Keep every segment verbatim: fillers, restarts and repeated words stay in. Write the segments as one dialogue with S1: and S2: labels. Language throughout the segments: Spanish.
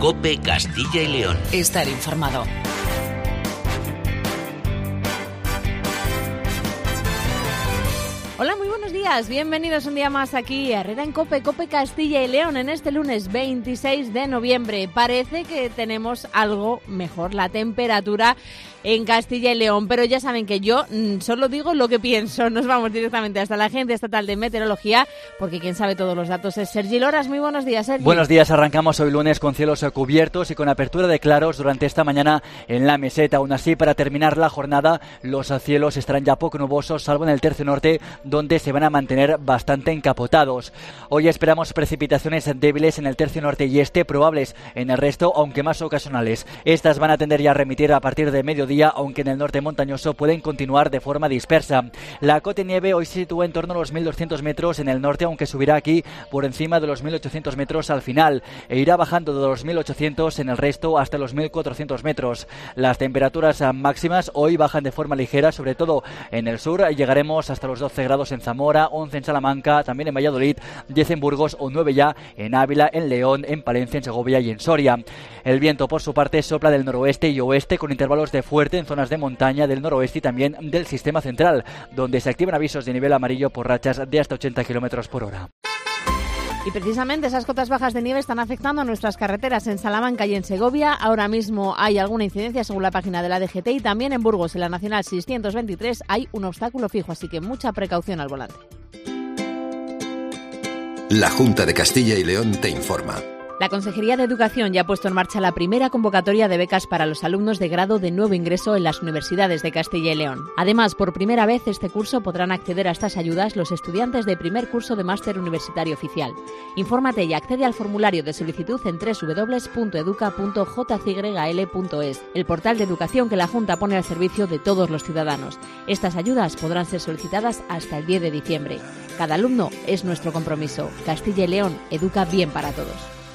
S1: COPE Castilla y León.
S2: Estar informado. Hola, muy buenos días. Bienvenidos un día más aquí a Herrera en COPE, COPE Castilla y León, en este lunes veintiséis de noviembre. Parece que tenemos algo mejor, la temperatura en Castilla y León, pero ya saben que yo mmm, solo digo lo que pienso. Nos vamos directamente hasta la Agencia Estatal de Meteorología, porque quien sabe todos los datos es Sergi Loras. Muy buenos días, Sergi.
S3: Buenos días, arrancamos hoy lunes con cielos cubiertos y con apertura de claros durante esta mañana en la meseta. Aún así, para terminar la jornada, los cielos estarán ya poco nubosos, salvo en el tercio norte, donde se van a mantener bastante encapotados. Hoy esperamos precipitaciones débiles en el tercio norte y este, probables en el resto, aunque más ocasionales. Estas van a tender ya a remitir a partir de mediodía, aunque en el norte montañoso pueden continuar de forma dispersa. La cota nieve hoy se sitúa en torno a los mil doscientos metros en el norte, aunque subirá aquí por encima de los mil ochocientos metros al final, e irá bajando de los mil ochocientos en el resto hasta los mil cuatrocientos metros. Las temperaturas máximas hoy bajan de forma ligera, sobre todo en el sur. Llegaremos hasta los doce grados en Zamora, once en Salamanca, también en Valladolid, diez en Burgos o nueve ya en Ávila, en León, en Palencia, en Segovia y en Soria. El viento, por su parte, sopla del noroeste y oeste con intervalos de fuerte en zonas de montaña del noroeste y también del sistema central, donde se activan avisos de nivel amarillo por rachas de hasta ochenta kilómetros por hora.
S2: Y precisamente esas cotas bajas de nieve están afectando a nuestras carreteras en Salamanca y en Segovia. Ahora mismo hay alguna incidencia según la página de la D G T, y también en Burgos, en la Nacional seiscientos veintitrés, hay un obstáculo fijo, así que mucha precaución al volante.
S4: La Junta de Castilla y León te informa.
S2: La Consejería de Educación ya ha puesto en marcha la primera convocatoria de becas para los alumnos de grado de nuevo ingreso en las universidades de Castilla y León. Además, por primera vez este curso podrán acceder a estas ayudas los estudiantes de primer curso de máster universitario oficial. Infórmate y accede al formulario de solicitud en doble u doble u doble u punto educa punto j c y l punto es, el portal de educación que la Junta pone al servicio de todos los ciudadanos. Estas ayudas podrán ser solicitadas hasta el diez de diciembre. Cada alumno es nuestro compromiso. Castilla y León educa bien para todos.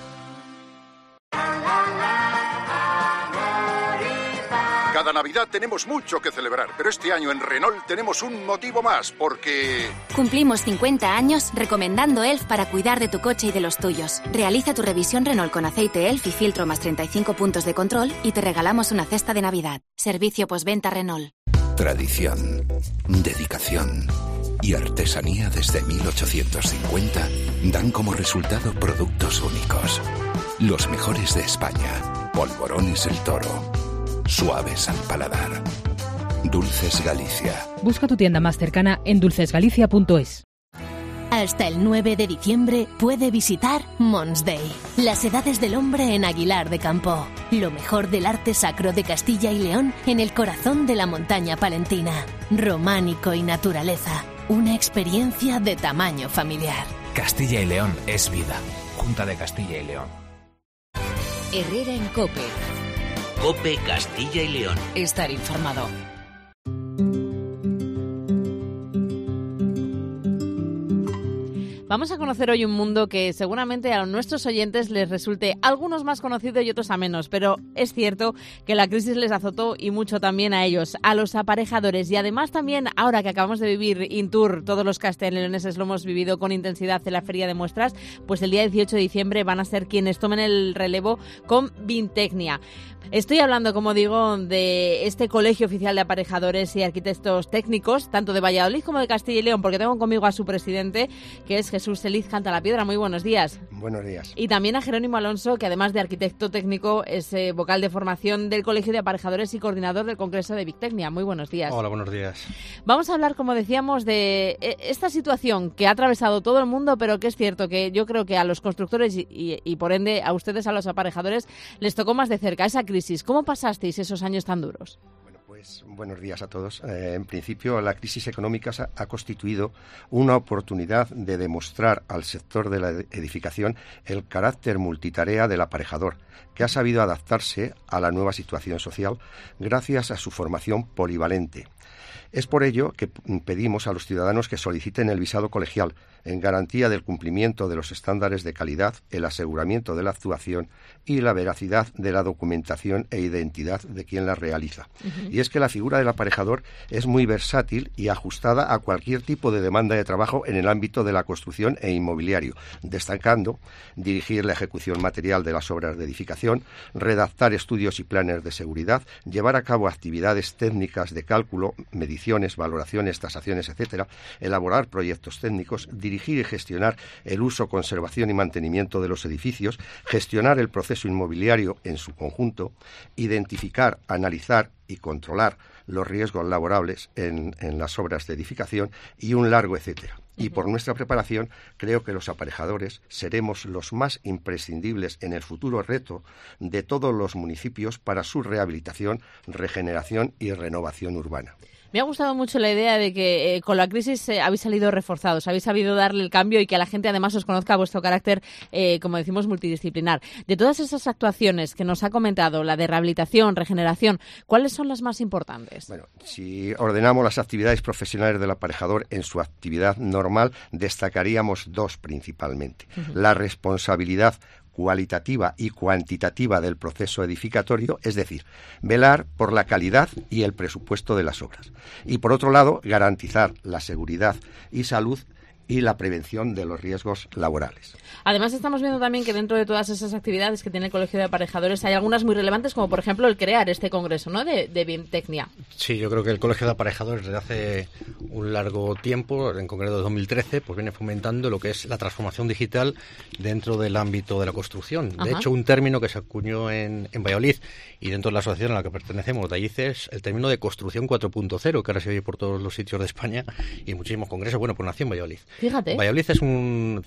S5: Cada Navidad tenemos mucho que celebrar, pero este año en Renault tenemos un motivo más, porque...
S6: Cumplimos cincuenta años recomendando E L F para cuidar de tu coche y de los tuyos. Realiza tu revisión Renault con aceite E L F y filtro más treinta y cinco puntos de control y te regalamos una cesta de Navidad. Servicio postventa Renault.
S4: Tradición, dedicación y artesanía desde mil ochocientos cincuenta dan como resultado productos únicos. Los mejores de España. Polvorones El Toro. Suaves al paladar. Dulces Galicia.
S7: Busca tu tienda más cercana en dulces galicia punto es.
S8: Hasta el nueve de diciembre puede visitar Mons Day, las edades del hombre en Aguilar de Campoo. Lo mejor del arte sacro de Castilla y León en el corazón de la montaña palentina. Románico y naturaleza. Una experiencia de tamaño familiar.
S9: Castilla y León es vida. Junta de Castilla y León.
S2: Herrera en COPE.
S1: COPE Castilla y León.
S2: Estar informado. Vamos a conocer hoy un mundo que seguramente a nuestros oyentes les resulte algunos más conocido y otros a menos, pero es cierto que la crisis les azotó y mucho también a ellos, a los aparejadores, y además también ahora que acabamos de vivir Intour, todos los castellanoleoneses lo hemos vivido con intensidad en la Feria de Muestras, pues el día dieciocho de diciembre van a ser quienes tomen el relevo con Vintecnia. Estoy hablando, como digo, de este Colegio Oficial de Aparejadores y Arquitectos Técnicos, tanto de Valladolid como de Castilla y León, porque tengo conmigo a su presidente, que es Jesús Celiz Cantalapiedra. Muy buenos días.
S10: Buenos días.
S2: Y también a Jerónimo Alonso, que además de arquitecto técnico, es eh, vocal de formación del Colegio de Aparejadores y coordinador del Congreso de Vintecnia. Muy buenos días.
S10: Hola, buenos días.
S2: Vamos a hablar, como decíamos, de esta situación que ha atravesado todo el mundo, pero que es cierto que yo creo que a los constructores y, y, y por ende a ustedes, a los aparejadores, les tocó más de cerca esa crisis. ¿Cómo pasasteis esos años tan duros?
S10: Bueno, pues buenos días a todos. Eh, en principio, la crisis económica ha constituido una oportunidad de demostrar al sector de la edificación el carácter multitarea del aparejador, que ha sabido adaptarse a la nueva situación social gracias a su formación polivalente. Es por ello que pedimos a los ciudadanos que soliciten el visado colegial, en garantía del cumplimiento de los estándares de calidad, el aseguramiento de la actuación y la veracidad de la documentación e identidad de quien la realiza. Uh-huh. Y es que la figura del aparejador es muy versátil y ajustada a cualquier tipo de demanda de trabajo en el ámbito de la construcción e inmobiliario, destacando dirigir la ejecución material de las obras de edificación, redactar estudios y planes de seguridad, llevar a cabo actividades técnicas de cálculo, mediciones, valoraciones, tasaciones, etcétera, elaborar proyectos técnicos, dirigir y gestionar el uso, conservación y mantenimiento de los edificios, gestionar el proceso inmobiliario en su conjunto, identificar, analizar y controlar los riesgos laborables en, en las obras de edificación y un largo etcétera. Y por nuestra preparación, creo que los aparejadores seremos los más imprescindibles en el futuro reto de todos los municipios para su rehabilitación, regeneración y renovación urbana.
S2: Me ha gustado mucho la idea de que eh, con la crisis eh, habéis salido reforzados, habéis sabido darle el cambio y que la gente además os conozca vuestro carácter, eh, como decimos, multidisciplinar. De todas esas actuaciones que nos ha comentado, la de rehabilitación, regeneración, ¿cuáles son las más importantes?
S10: Bueno, si ordenamos las actividades profesionales del aparejador en su actividad normal, destacaríamos dos principalmente. Uh-huh. La responsabilidad cualitativa y cuantitativa del proceso edificatorio, es decir, velar por la calidad y el presupuesto de las obras. Y, por otro lado, garantizar la seguridad y salud y la prevención de los riesgos laborales.
S2: Además, estamos viendo también que dentro de todas esas actividades que tiene el Colegio de Aparejadores hay algunas muy relevantes, como por ejemplo el crear este congreso, ¿no?, de, de Bientecnia.
S11: Sí, yo creo que el Colegio de Aparejadores desde hace un largo tiempo, en concreto de dos mil trece, pues viene fomentando lo que es la transformación digital dentro del ámbito de la construcción. Ajá. De hecho, un término que se acuñó en, en Valladolid y dentro de la asociación a la que pertenecemos, de allí, es el término de construcción cuatro punto cero, que ahora se oye por todos los sitios de España y en muchísimos congresos. Bueno, pues nació en Valladolid.
S2: Fíjate.
S11: Valladolid es un,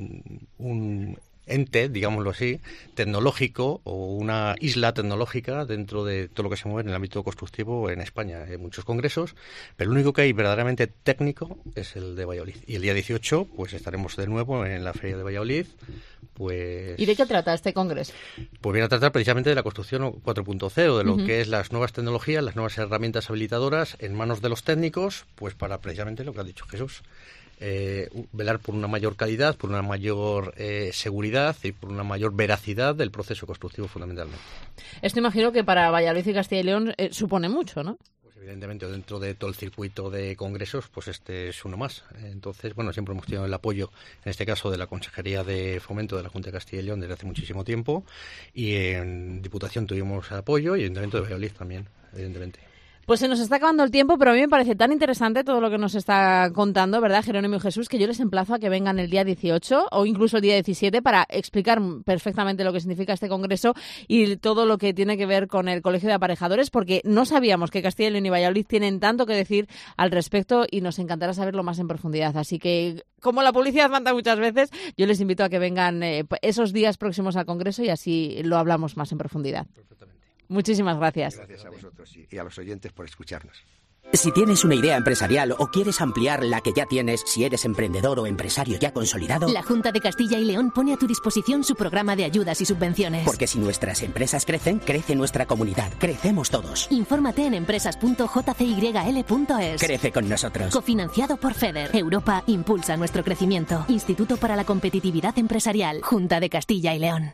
S11: un ente, digámoslo así, tecnológico o una isla tecnológica dentro de todo lo que se mueve en el ámbito constructivo en España. Hay muchos congresos, pero el único que hay verdaderamente técnico es el de Valladolid. Y el día dieciocho, pues estaremos de nuevo en la Feria de Valladolid. Pues,
S2: ¿y de qué trata este congreso?
S11: Pues viene a tratar precisamente de la construcción cuatro punto cero, de lo
S2: Uh-huh.
S11: que es las nuevas tecnologías, las nuevas herramientas habilitadoras en manos de los técnicos, pues para precisamente lo que ha dicho Jesús. Eh, velar por una mayor calidad, por una mayor eh, seguridad y por una mayor veracidad del proceso constructivo, fundamentalmente.
S2: Esto imagino que para Valladolid y Castilla y León eh, supone mucho, ¿no?
S11: Pues evidentemente dentro de todo el circuito de congresos, pues este es uno más. Entonces, bueno, siempre hemos tenido el apoyo, en este caso de la Consejería de Fomento de la Junta de Castilla y León desde hace muchísimo tiempo, y en Diputación tuvimos apoyo y en Ayuntamiento de Valladolid también, evidentemente.
S2: Pues se nos está acabando el tiempo, pero a mí me parece tan interesante todo lo que nos está contando, ¿verdad, Jerónimo y Jesús?, que yo les emplazo a que vengan el día dieciocho o incluso el día diecisiete para explicar perfectamente lo que significa este congreso y todo lo que tiene que ver con el Colegio de Aparejadores, porque no sabíamos que Castilla y León y Valladolid tienen tanto que decir al respecto y nos encantará saberlo más en profundidad. Así que, como la publicidad manda muchas veces, yo les invito a que vengan eh, esos días próximos al congreso y así lo hablamos más en profundidad. Muchísimas gracias.
S10: Gracias a vosotros y a los oyentes por escucharnos.
S12: Si tienes una idea empresarial o quieres ampliar la que ya tienes, si eres emprendedor o empresario ya consolidado...
S8: La Junta de Castilla y León pone a tu disposición su programa de ayudas y subvenciones.
S12: Porque si nuestras empresas crecen, crece nuestra comunidad. Crecemos todos.
S8: Infórmate en empresas punto j c y l punto es.
S12: Crece con nosotros.
S8: Cofinanciado por FEDER. Europa impulsa nuestro crecimiento. Instituto para la Competitividad Empresarial. Junta de Castilla y León.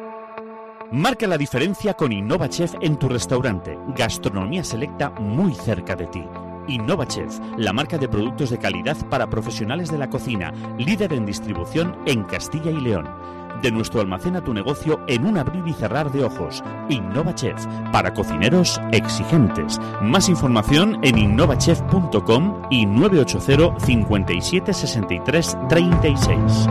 S13: Marca la diferencia con InnovaChef en tu restaurante. Gastronomía selecta muy cerca de ti. InnovaChef, la marca de productos de calidad para profesionales de la cocina, líder en distribución en Castilla y León. De nuestro almacén a tu negocio en un abrir y cerrar de ojos. InnovaChef, para cocineros exigentes. Más información en innovachef punto com y nueve ocho cero, cinco siete, seis tres, tres seis.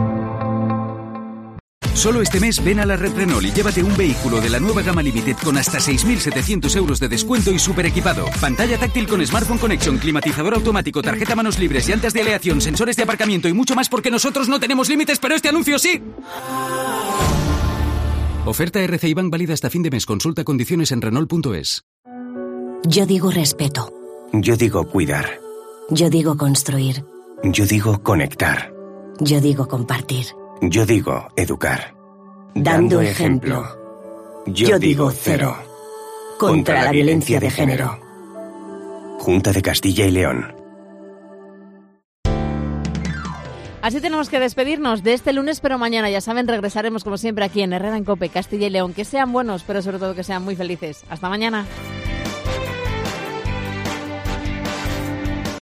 S14: Solo este mes ven a la red Renault y llévate un vehículo de la nueva gama Limited con hasta seis mil setecientos euros de descuento y súper equipado. Pantalla táctil con Smartphone Connection, climatizador automático, tarjeta manos libres, llantas de aleación, sensores de aparcamiento y mucho más, porque nosotros no tenemos límites, pero este anuncio sí. Oferta R C I Bank válida hasta fin de mes. Consulta condiciones en Renault punto es.
S15: Yo digo respeto.
S16: Yo digo cuidar.
S15: Yo digo construir.
S16: Yo digo conectar.
S15: Yo digo compartir.
S16: Yo digo educar.
S15: Dando ejemplo. Yo digo cero. Contra la violencia de género.
S16: Junta de Castilla y León.
S2: Así tenemos que despedirnos de este lunes, pero mañana, ya saben, regresaremos como siempre aquí en Herrera en COPE, Castilla y León. Que sean buenos, pero sobre todo que sean muy felices. Hasta mañana.